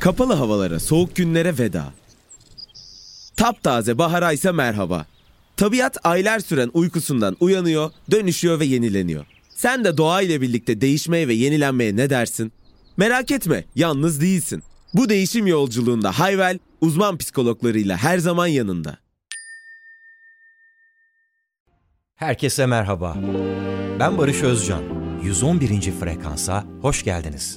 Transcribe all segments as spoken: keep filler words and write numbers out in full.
Kapalı havalara, soğuk günlere veda. Taptaze bahara ise merhaba. Tabiat aylar süren uykusundan uyanıyor, dönüşüyor ve yenileniyor. Sen de doğayla birlikte değişmeye ve yenilenmeye ne dersin? Merak etme, yalnız değilsin. Bu değişim yolculuğunda Hayvel, uzman psikologlarıyla her zaman yanında. Herkese merhaba. Ben Barış Özcan. yüz on birinci frekansa hoş geldiniz.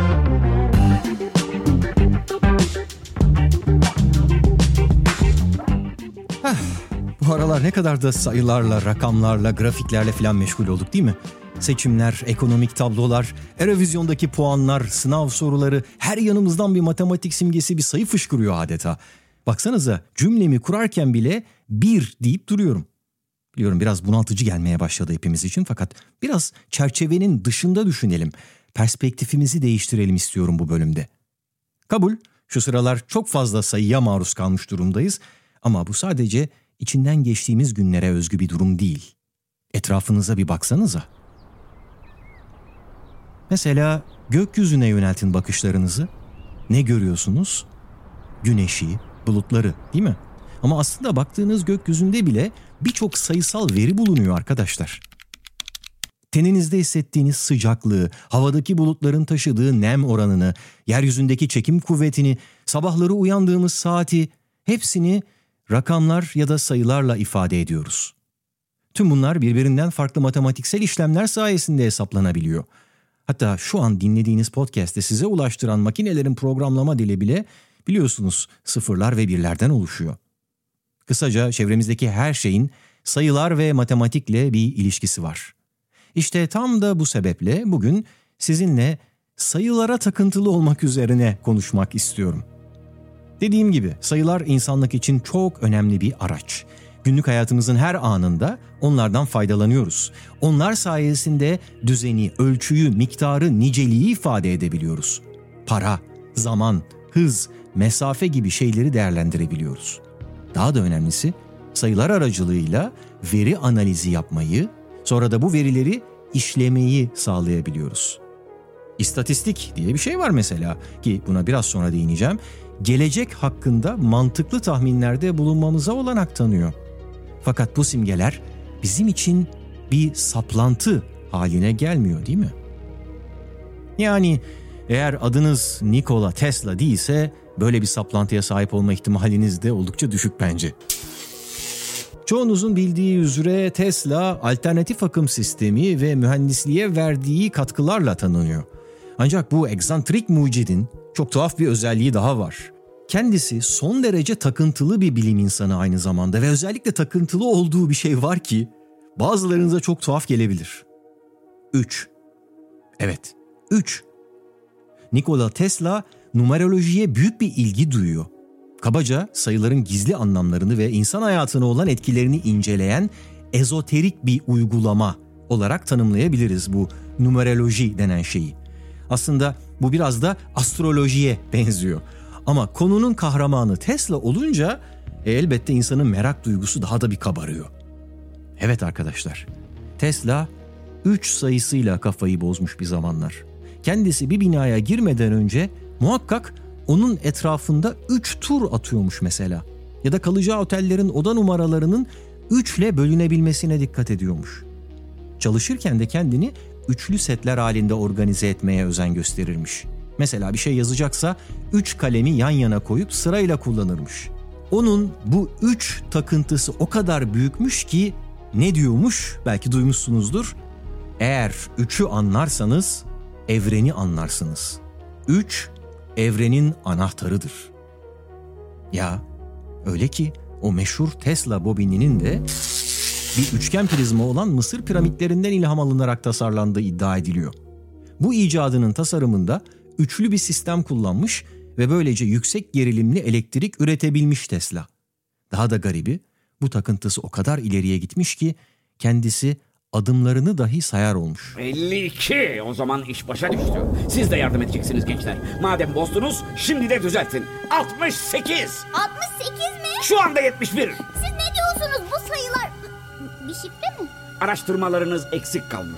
Heh, bu aralar ne kadar da sayılarla, rakamlarla, grafiklerle falan meşgul olduk değil mi? Seçimler, ekonomik tablolar, Eurovizyondaki puanlar, sınav soruları, her yanımızdan bir matematik simgesi, bir sayı fışkırıyor adeta. Baksanıza, cümlemi kurarken bile bir deyip duruyorum. Biliyorum biraz bunaltıcı gelmeye başladı hepimiz için, fakat biraz çerçevenin dışında düşünelim. Perspektifimizi değiştirelim istiyorum bu bölümde. Kabul, şu sıralar çok fazla sayıya maruz kalmış durumdayız. Ama bu sadece içinden geçtiğimiz günlere özgü bir durum değil. Etrafınıza bir baksanıza. Mesela gökyüzüne yöneltin bakışlarınızı. Ne görüyorsunuz? Güneşi, bulutları, değil mi? Ama aslında baktığınız gökyüzünde bile birçok sayısal veri bulunuyor arkadaşlar. Teninizde hissettiğiniz sıcaklığı, havadaki bulutların taşıdığı nem oranını, yeryüzündeki çekim kuvvetini, sabahları uyandığımız saati, hepsini rakamlar ya da sayılarla ifade ediyoruz. Tüm bunlar birbirinden farklı matematiksel işlemler sayesinde hesaplanabiliyor. Hatta şu an dinlediğiniz podcast'te size ulaştıran makinelerin programlama dili bile biliyorsunuz sıfırlar ve birlerden oluşuyor. Kısaca çevremizdeki her şeyin sayılar ve matematikle bir ilişkisi var. İşte tam da bu sebeple bugün sizinle sayılara takıntılı olmak üzerine konuşmak istiyorum. Dediğim gibi sayılar insanlık için çok önemli bir araç. Günlük hayatımızın her anında onlardan faydalanıyoruz. Onlar sayesinde düzeni, ölçüyü, miktarı, niceliği ifade edebiliyoruz. Para, zaman, hız, mesafe gibi şeyleri değerlendirebiliyoruz. Daha da önemlisi sayılar aracılığıyla veri analizi yapmayı, sonra da bu verileri işlemeyi sağlayabiliyoruz. İstatistik diye bir şey var mesela, ki buna biraz sonra değineceğim. Gelecek hakkında mantıklı tahminlerde bulunmamıza olanak tanıyor. Fakat bu simgeler bizim için bir saplantı haline gelmiyor, değil mi? Yani eğer adınız Nikola Tesla değilse böyle bir saplantıya sahip olma ihtimaliniz de oldukça düşük bence. Çoğunuzun bildiği üzere Tesla alternatif akım sistemi ve mühendisliğe verdiği katkılarla tanınıyor. Ancak bu egzantrik mucidin çok tuhaf bir özelliği daha var. Kendisi son derece takıntılı bir bilim insanı aynı zamanda ve özellikle takıntılı olduğu bir şey var ki bazılarınıza çok tuhaf gelebilir. üç. Evet, üç. Nikola Tesla numerolojiye büyük bir ilgi duyuyor. Kabaca sayıların gizli anlamlarını ve insan hayatına olan etkilerini inceleyen ezoterik bir uygulama olarak tanımlayabiliriz bu numeroloji denen şeyi. Aslında bu biraz da astrolojiye benziyor. Ama konunun kahramanı Tesla olunca e, elbette insanın merak duygusu daha da bir kabarıyor. Evet arkadaşlar, Tesla üç sayısıyla kafayı bozmuş bir zamanlar. Kendisi bir binaya girmeden önce muhakkak onun etrafında üç tur atıyormuş mesela. Ya da kalacağı otellerin oda numaralarının üçle bölünebilmesine dikkat ediyormuş. Çalışırken de kendini üçlü setler halinde organize etmeye özen gösterirmiş. Mesela bir şey yazacaksa üç kalemi yan yana koyup sırayla kullanırmış. Onun bu üç takıntısı o kadar büyükmüş ki ne diyormuş, belki duymuşsunuzdur. Eğer üçü anlarsanız evreni anlarsınız. Üç evrenin anahtarıdır. Ya öyle ki o meşhur Tesla bobininin de bir üçgen prizma olan Mısır piramitlerinden ilham alınarak tasarlandığı iddia ediliyor. Bu icadının tasarımında üçlü bir sistem kullanmış ve böylece yüksek gerilimli elektrik üretebilmiş Tesla. Daha da garibi, bu takıntısı o kadar ileriye gitmiş ki kendisi adımlarını dahi sayar olmuş. elli iki. O zaman iş başa düştü. Siz de yardım edeceksiniz gençler. Madem bozdunuz, şimdi de düzeltin. altmış sekiz. altmış sekiz mi? Şu anda yetmiş bir. Siz ne diyorsunuz bu sayılar? Bir şifre mi? Araştırmalarınız eksik kalmış.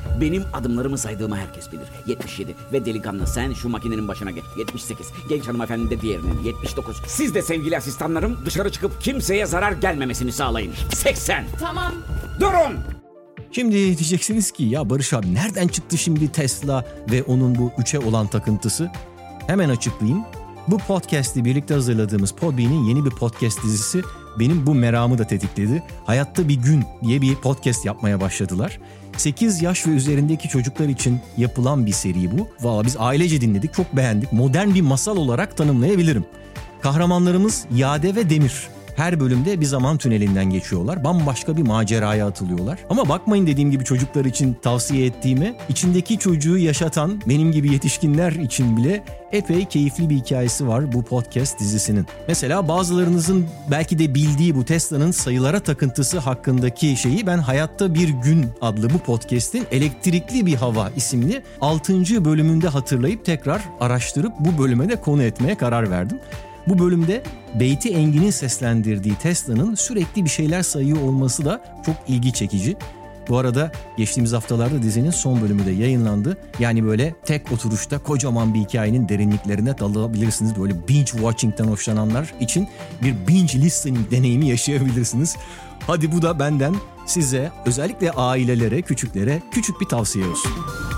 Benim adımlarımı saydığımı herkes bilir. yetmiş yedi ve delikanlı sen şu makinenin başına geç. yetmiş sekiz. Genç hanımefendi de diğerinin. yetmiş dokuz. Siz de sevgili asistanlarım dışarı çıkıp kimseye zarar gelmemesini sağlayın. seksen. Tamam. Durun! Şimdi diyeceksiniz ki ya Barış abi nereden çıktı şimdi Tesla ve onun bu üçe olan takıntısı? Hemen açıklayayım. Bu podcast'i birlikte hazırladığımız Podbean'in yeni bir podcast dizisi benim bu meramı da tetikledi. Hayatta Bir Gün diye bir podcast yapmaya başladılar. sekiz yaş ve üzerindeki çocuklar için yapılan bir seri bu. Valla biz ailece dinledik, çok beğendik. Modern bir masal olarak tanımlayabilirim. Kahramanlarımız Yade ve Demir. Her bölümde bir zaman tünelinden geçiyorlar. Bambaşka bir maceraya atılıyorlar. Ama bakmayın dediğim gibi çocuklar için tavsiye ettiğime, içindeki çocuğu yaşatan benim gibi yetişkinler için bile epey keyifli bir hikayesi var bu podcast dizisinin. Mesela bazılarınızın belki de bildiği bu Tesla'nın sayılara takıntısı hakkındaki şeyi ben Hayatta Bir Gün adlı bu podcast'in Elektrikli Bir Hava isimli altıncı bölümünde hatırlayıp tekrar araştırıp bu bölüme de konu etmeye karar verdim. Bu bölümde Beyti Engin'in seslendirdiği Tesla'nın sürekli bir şeyler sayıyor olması da çok ilgi çekici. Bu arada geçtiğimiz haftalarda dizinin son bölümü de yayınlandı. Yani böyle tek oturuşta kocaman bir hikayenin derinliklerine dalabilirsiniz. Böyle binge watching'ten hoşlananlar için bir binge listening deneyimi yaşayabilirsiniz. Hadi bu da benden size, özellikle ailelere, küçüklere küçük bir tavsiye olsun.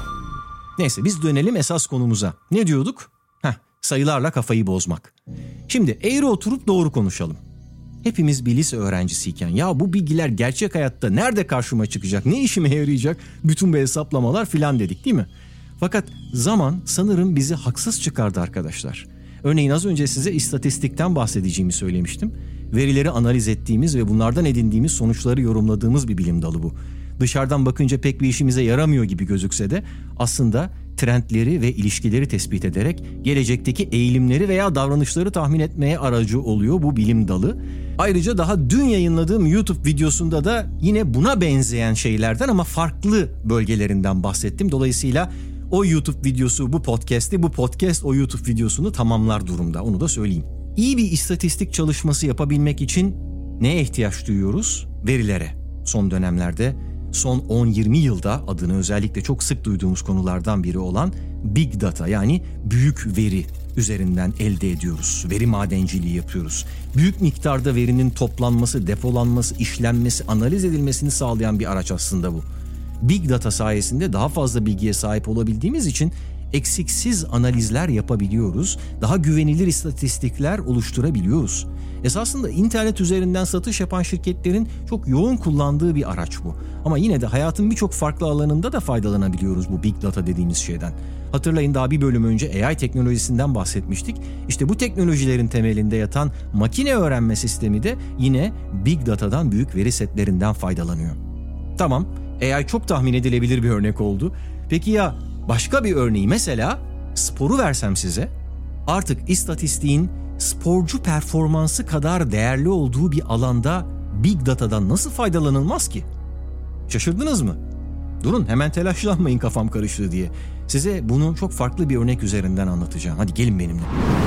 Neyse biz dönelim esas konumuza. Ne diyorduk? Heh, sayılarla kafayı bozmak. Şimdi eğri oturup doğru konuşalım. Hepimiz bir lise öğrencisiyken ya bu bilgiler gerçek hayatta nerede karşıma çıkacak, ne işime yarayacak, bütün bu hesaplamalar filan dedik değil mi? Fakat zaman sanırım bizi haksız çıkardı arkadaşlar. Örneğin az önce size istatistikten bahsedeceğimi söylemiştim. Verileri analiz ettiğimiz ve bunlardan edindiğimiz sonuçları yorumladığımız bir bilim dalı bu. Dışarıdan bakınca pek bir işimize yaramıyor gibi gözükse de aslında trendleri ve ilişkileri tespit ederek gelecekteki eğilimleri veya davranışları tahmin etmeye aracı oluyor bu bilim dalı. Ayrıca daha dün yayınladığım YouTube videosunda da yine buna benzeyen şeylerden ama farklı bölgelerinden bahsettim. Dolayısıyla o YouTube videosu bu podcast'i, bu podcast o YouTube videosunu tamamlar durumda. Onu da söyleyeyim. İyi bir istatistik çalışması yapabilmek için neye ihtiyaç duyuyoruz? Verilere. Son dönemlerde son on yirmi yılda adını özellikle çok sık duyduğumuz konulardan biri olan Big Data yani büyük veri üzerinden elde ediyoruz. Veri madenciliği yapıyoruz. Büyük miktarda verinin toplanması, depolanması, işlenmesi, analiz edilmesini sağlayan bir araç aslında bu. Big Data sayesinde daha fazla bilgiye sahip olabildiğimiz için eksiksiz analizler yapabiliyoruz. Daha güvenilir istatistikler oluşturabiliyoruz. Esasında internet üzerinden satış yapan şirketlerin çok yoğun kullandığı bir araç bu. Ama yine de hayatın birçok farklı alanında da faydalanabiliyoruz bu Big Data dediğimiz şeyden. Hatırlayın daha bir bölüm önce A I teknolojisinden bahsetmiştik. İşte bu teknolojilerin temelinde yatan makine öğrenme sistemi de yine Big Data'dan büyük veri setlerinden faydalanıyor. Tamam, A I çok tahmin edilebilir bir örnek oldu. Peki ya başka bir örneği, mesela sporu versem size, artık istatistiğin sporcu performansı kadar değerli olduğu bir alanda Big Data'dan nasıl faydalanılmaz ki? Şaşırdınız mı? Durun, hemen telaşlanmayın kafam karıştı diye. Size bunu çok farklı bir örnek üzerinden anlatacağım. Hadi gelin benimle.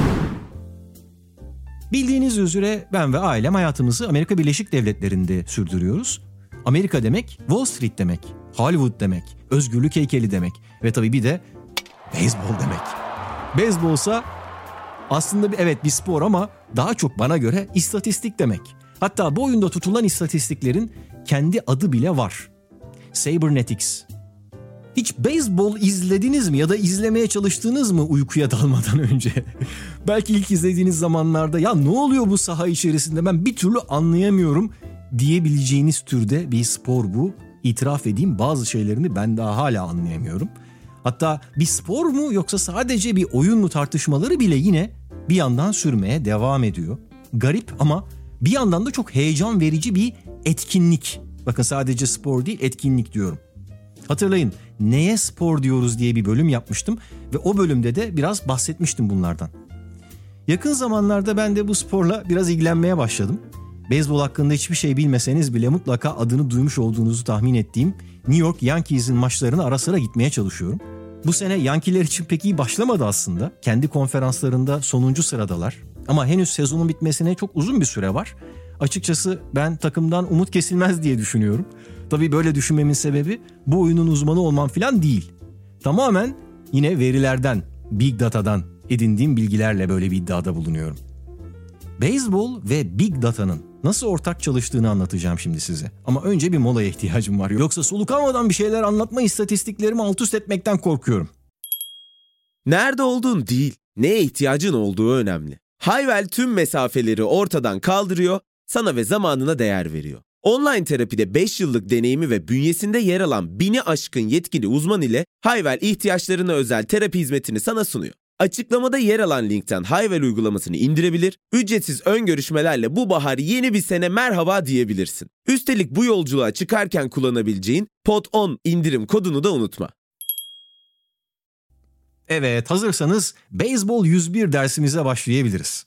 Bildiğiniz üzere ben ve ailem hayatımızı Amerika Birleşik Devletleri'nde sürdürüyoruz. Amerika demek Wall Street demek, Hollywood demek, özgürlük heykeli demek ve tabii bir de beyzbol demek. Beyzbolsa aslında bir, evet bir spor ama daha çok bana göre istatistik demek. Hatta bu oyunda tutulan istatistiklerin kendi adı bile var. Cybernetics. Hiç beyzbol izlediniz mi ya da izlemeye çalıştınız mı uykuya dalmadan önce? Belki ilk izlediğiniz zamanlarda ya ne oluyor bu saha içerisinde ben bir türlü anlayamıyorum diyebileceğiniz türde bir spor bu. İtiraf edeyim, bazı şeylerini ben daha hala anlayamıyorum. Hatta bir spor mu yoksa sadece bir oyun mu tartışmaları bile yine bir yandan sürmeye devam ediyor. Garip ama bir yandan da çok heyecan verici bir etkinlik. Bakın sadece spor değil, etkinlik diyorum. Hatırlayın, neye spor diyoruz diye bir bölüm yapmıştım ve o bölümde de biraz bahsetmiştim bunlardan. Yakın zamanlarda ben de bu sporla biraz ilgilenmeye başladım. Beyzbol hakkında hiçbir şey bilmeseniz bile mutlaka adını duymuş olduğunuzu tahmin ettiğim New York Yankees'in maçlarına ara sıra gitmeye çalışıyorum. Bu sene Yankee'ler için pek iyi başlamadı aslında. Kendi konferanslarında sonuncu sıradalar. Ama henüz sezonun bitmesine çok uzun bir süre var. Açıkçası ben takımdan umut kesilmez diye düşünüyorum. Tabii böyle düşünmemin sebebi bu oyunun uzmanı olmam falan değil. Tamamen yine verilerden, Big Data'dan edindiğim bilgilerle böyle bir iddiada bulunuyorum. Beyzbol ve Big Data'nın nasıl ortak çalıştığını anlatacağım şimdi size. Ama önce bir molaya ihtiyacım var. Yoksa soluk almadan bir şeyler anlatma istatistiklerimi alt üst etmekten korkuyorum. Nerede olduğun değil, neye ihtiyacın olduğu önemli. Hayvel tüm mesafeleri ortadan kaldırıyor, sana ve zamanına değer veriyor. Online terapide beş yıllık deneyimi ve bünyesinde yer alan bini aşkın yetkili uzman ile Hayvel ihtiyaçlarına özel terapi hizmetini sana sunuyor. Açıklamada yer alan linkten Hayvel uygulamasını indirebilir, ücretsiz ön görüşmelerle bu bahar yeni bir sene merhaba diyebilirsin. Üstelik bu yolculuğa çıkarken kullanabileceğin pod on indirim kodunu da unutma. Evet, hazırsanız Beyzbol yüz bir dersimize başlayabiliriz.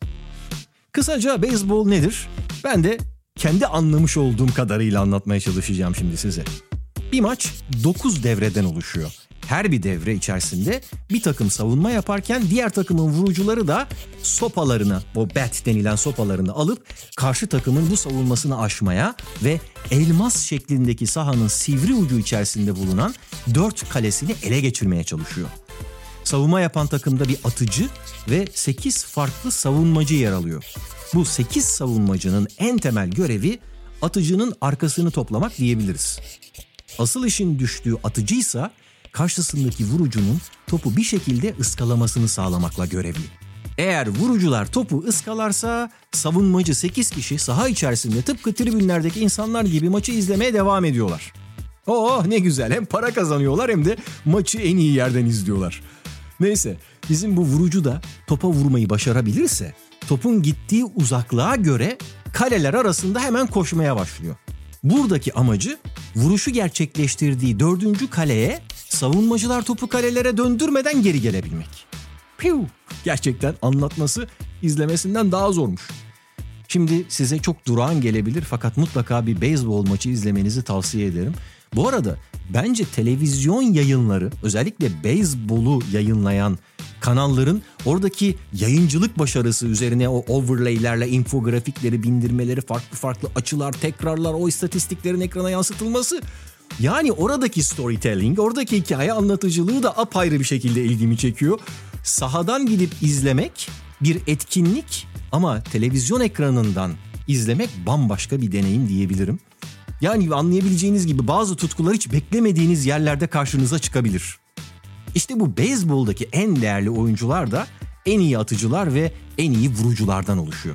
Kısaca beyzbol nedir? Ben de kendi anlamış olduğum kadarıyla anlatmaya çalışacağım şimdi size. Bir maç dokuz devreden oluşuyor. Her bir devre içerisinde bir takım savunma yaparken diğer takımın vurucuları da sopalarını, o bat denilen sopalarını alıp karşı takımın bu savunmasını aşmaya ve elmas şeklindeki sahanın sivri ucu içerisinde bulunan dört kalesini ele geçirmeye çalışıyor. Savunma yapan takımda bir atıcı ve sekiz farklı savunmacı yer alıyor. Bu sekiz savunmacının en temel görevi atıcının arkasını toplamak diyebiliriz. Asıl işin düştüğü atıcıysa karşısındaki vurucunun topu bir şekilde ıskalamasını sağlamakla görevli. Eğer vurucular topu ıskalarsa savunmacı sekiz kişi saha içerisinde tıpkı tribünlerdeki insanlar gibi maçı izlemeye devam ediyorlar. Oh ne güzel, hem para kazanıyorlar hem de maçı en iyi yerden izliyorlar. Neyse, bizim bu vurucu da topa vurmayı başarabilirse topun gittiği uzaklığa göre kaleler arasında hemen koşmaya başlıyor. Buradaki amacı vuruşu gerçekleştirdiği dördüncü kaleye savunmacılar topu kalelere döndürmeden geri gelebilmek. Piu! Gerçekten anlatması izlemesinden daha zormuş. Şimdi size çok durağan gelebilir fakat mutlaka bir beyzbol maçı izlemenizi tavsiye ederim. Bu arada bence televizyon yayınları, özellikle beyzbolu yayınlayan kanalların oradaki yayıncılık başarısı üzerine o overlay'lerle infografikleri bindirmeleri, farklı farklı açılar, tekrarlar, o istatistiklerin ekrana yansıtılması, yani oradaki storytelling, oradaki hikaye anlatıcılığı da apayrı bir şekilde ilgimi çekiyor. Sahadan gidip izlemek bir etkinlik ama televizyon ekranından izlemek bambaşka bir deneyim diyebilirim. Yani anlayabileceğiniz gibi bazı tutkular hiç beklemediğiniz yerlerde karşınıza çıkabilir. İşte bu beyzboldaki en değerli oyuncular da en iyi atıcılar ve en iyi vuruculardan oluşuyor.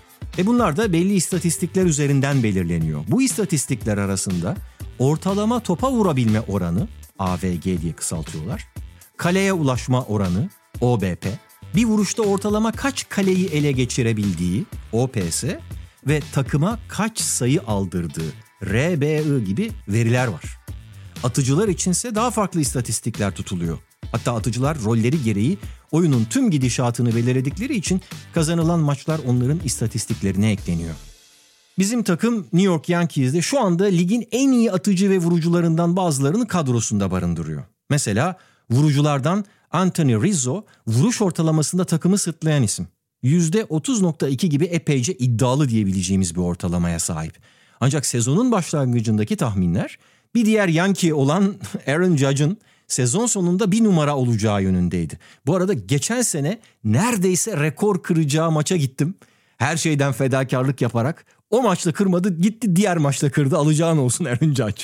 E bunlar da belli istatistikler üzerinden belirleniyor. Bu istatistikler arasında ortalama topa vurabilme oranı, A V G diye kısaltıyorlar, kaleye ulaşma oranı, O B P, bir vuruşta ortalama kaç kaleyi ele geçirebildiği, O P S ve takıma kaç sayı aldırdığı, R B I gibi veriler var. Atıcılar içinse daha farklı istatistikler tutuluyor. Hatta atıcılar rolleri gereği oyunun tüm gidişatını belirledikleri için kazanılan maçlar onların istatistiklerine ekleniyor. Bizim takım New York Yankees'de şu anda ligin en iyi atıcı ve vurucularından bazılarını kadrosunda barındırıyor. Mesela vuruculardan Anthony Rizzo vuruş ortalamasında takımı sırtlayan isim. yüzde otuz nokta iki gibi epeyce iddialı diyebileceğimiz bir ortalamaya sahip. Ancak sezonun başlangıcındaki tahminler bir diğer Yankee olan Aaron Judge'ın sezon sonunda bir numara olacağı yönündeydi. Bu arada geçen sene neredeyse rekor kıracağı maça gittim. Her şeyden fedakarlık yaparak o maçta kırmadı, gitti diğer maçta kırdı, alacağın olsun Aaron Judge.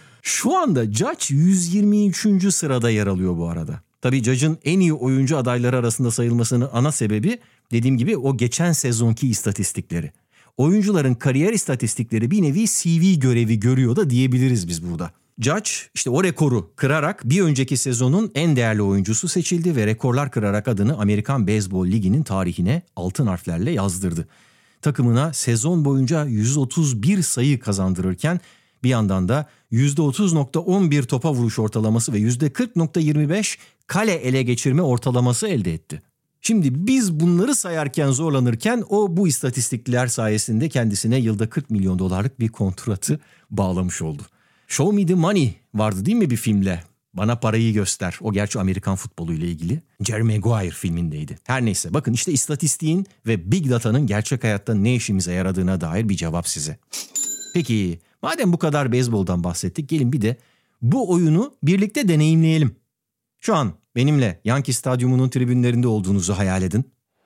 Şu anda Judge yüz yirmi üçüncü sırada yer alıyor bu arada. Tabii Judge'ın en iyi oyuncu adayları arasında sayılmasının ana sebebi dediğim gibi o geçen sezonki istatistikleri. Oyuncuların kariyer istatistikleri bir nevi C V görevi görüyor da diyebiliriz biz burada. Judge işte o rekoru kırarak bir önceki sezonun en değerli oyuncusu seçildi ve rekorlar kırarak adını Amerikan Beyzbol Ligi'nin tarihine altın harflerle yazdırdı. Takımına sezon boyunca yüz otuz bir sayı kazandırırken bir yandan da yüzde otuz nokta on bir topa vuruş ortalaması ve yüzde kırk nokta yirmi beş kale ele geçirme ortalaması elde etti. Şimdi biz bunları sayarken zorlanırken o bu istatistikler sayesinde kendisine yılda kırk milyon dolarlık bir kontratı bağlamış oldu. Show Me The Money vardı değil mi bir filmle? Bana parayı göster. O gerçi Amerikan futbolu ile ilgili. Jerry Maguire filmindeydi. Her neyse bakın işte istatistiğin ve Big Data'nın gerçek hayatta ne işimize yaradığına dair bir cevap size. Peki madem bu kadar beyzboldan bahsettik gelin bir de bu oyunu birlikte deneyimleyelim. Şu an benimle Yankee Stadyumu'nun tribünlerinde olduğunuzu hayal edin.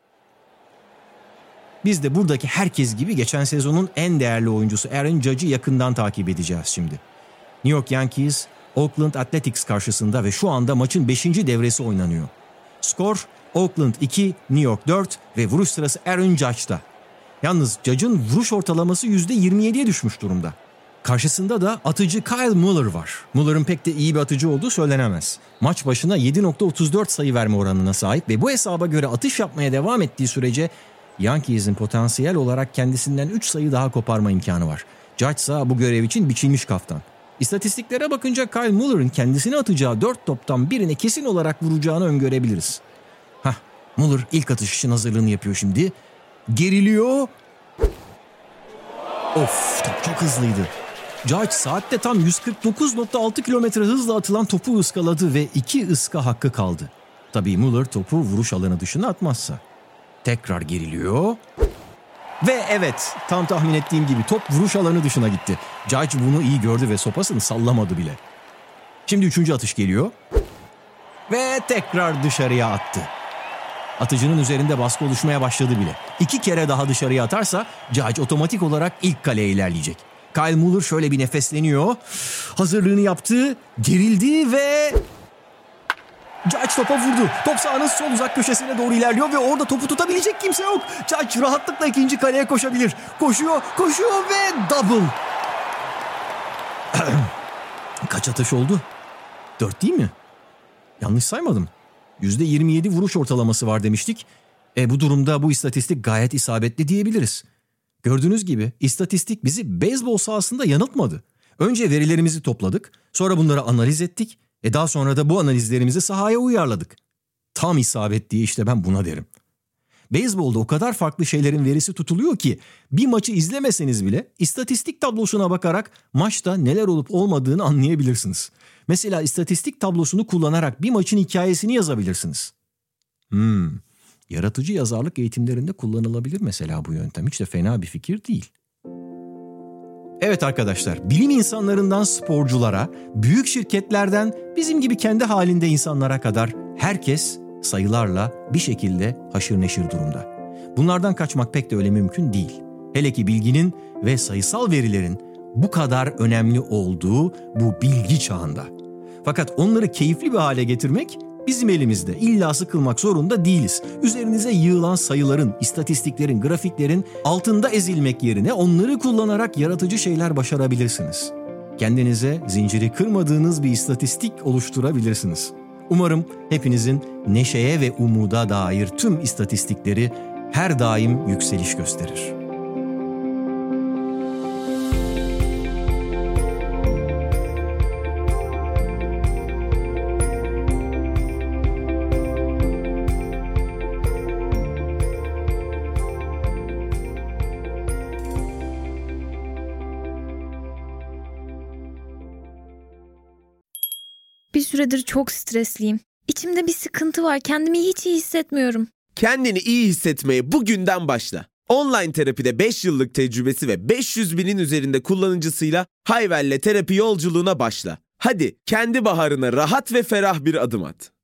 Biz de buradaki herkes gibi geçen sezonun en değerli oyuncusu Aaron Judge'ı yakından takip edeceğiz şimdi. New York Yankees, Oakland Athletics karşısında ve şu anda maçın beşinci devresi oynanıyor. Skor Oakland iki, New York dört ve vuruş sırası Aaron Judge'da. Yalnız Judge'ın vuruş ortalaması yüzde yirmi yediye düşmüş durumda. Karşısında da atıcı Kyle Muller var. Muller'ın pek de iyi bir atıcı olduğu söylenemez. Maç başına yedi nokta otuz dört sayı verme oranına sahip ve bu hesaba göre atış yapmaya devam ettiği sürece Yankees'in potansiyel olarak kendisinden üç sayı daha koparma imkanı var. Judge ise bu görev için biçilmiş kaftan. İstatistiklere bakınca Kyle Muller'ın kendisine atacağı dört toptan birine kesin olarak vuracağını öngörebiliriz. Hah, Muller ilk atış için hazırlığını yapıyor şimdi. Geriliyor. Of, top çok hızlıydı. Judge saatte tam yüz kırk dokuz nokta altı kilometre hızla atılan topu ıskaladı ve iki ıska hakkı kaldı. Tabii Muller topu vuruş alanı dışına atmazsa. Tekrar geriliyor. Ve evet, tam tahmin ettiğim gibi top vuruş alanı dışına gitti. Judge bunu iyi gördü ve sopasını sallamadı bile. Şimdi üçüncü atış geliyor. Ve tekrar dışarıya attı. Atıcının üzerinde baskı oluşmaya başladı bile. İki kere daha dışarıya atarsa Judge otomatik olarak ilk kaleye ilerleyecek. Kyle Muller şöyle bir nefesleniyor. Hazırlığını yaptı, gerildi ve... Judge topa vurdu. Top sahanın sol uzak köşesine doğru ilerliyor ve orada topu tutabilecek kimse yok. Judge rahatlıkla ikinci kaleye koşabilir. Koşuyor, koşuyor ve double. Kaç atış oldu? Dört değil mi? Yanlış saymadım. yüzde yirmi yedi vuruş ortalaması var demiştik. E bu durumda bu istatistik gayet isabetli diyebiliriz. Gördüğünüz gibi istatistik bizi beyzbol sahasında yanıltmadı. Önce verilerimizi topladık, sonra bunları analiz ettik. E daha sonra da bu analizlerimizi sahaya uyarladık. Tam isabet diye işte ben buna derim. Beyzbolda o kadar farklı şeylerin verisi tutuluyor ki bir maçı izlemeseniz bile istatistik tablosuna bakarak maçta neler olup olmadığını anlayabilirsiniz. Mesela istatistik tablosunu kullanarak bir maçın hikayesini yazabilirsiniz. Hmm, yaratıcı yazarlık eğitimlerinde kullanılabilir mesela bu yöntem. Hiç de fena bir fikir değil. Evet arkadaşlar, bilim insanlarından sporculara, büyük şirketlerden bizim gibi kendi halinde insanlara kadar herkes sayılarla bir şekilde haşır neşir durumda. Bunlardan kaçmak pek de öyle mümkün değil. Hele ki bilginin ve sayısal verilerin bu kadar önemli olduğu bu bilgi çağında. Fakat onları keyifli bir hale getirmek bizim elimizde. İlla sıkılmak zorunda değiliz. Üzerinize yığılan sayıların, istatistiklerin, grafiklerin altında ezilmek yerine onları kullanarak yaratıcı şeyler başarabilirsiniz. Kendinize zinciri kırmadığınız bir istatistik oluşturabilirsiniz. Umarım hepinizin neşeye ve umuda dair tüm istatistikleri her daim yükseliş gösterir. Bir süredir çok stresliyim. İçimde bir sıkıntı var. Kendimi hiç iyi hissetmiyorum. Kendini iyi hissetmeye bugünden başla. Online terapide beş yıllık tecrübesi ve beş yüz binin üzerinde kullanıcısıyla Hayvel'le terapi yolculuğuna başla. Hadi kendi baharına rahat ve ferah bir adım at.